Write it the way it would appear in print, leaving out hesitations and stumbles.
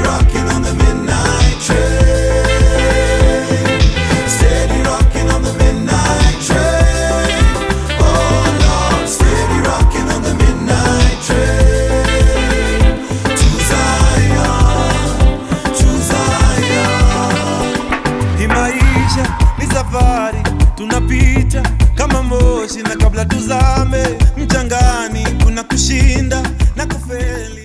rocking on the midnight train. Steady rocking on the midnight train. Oh Lord, steady rocking on the midnight train. To Zion, to Zion. Hii maisha ni safari, tunapita kama moshi, na kabla tuzame mchangani kuna kushinda na kufeli.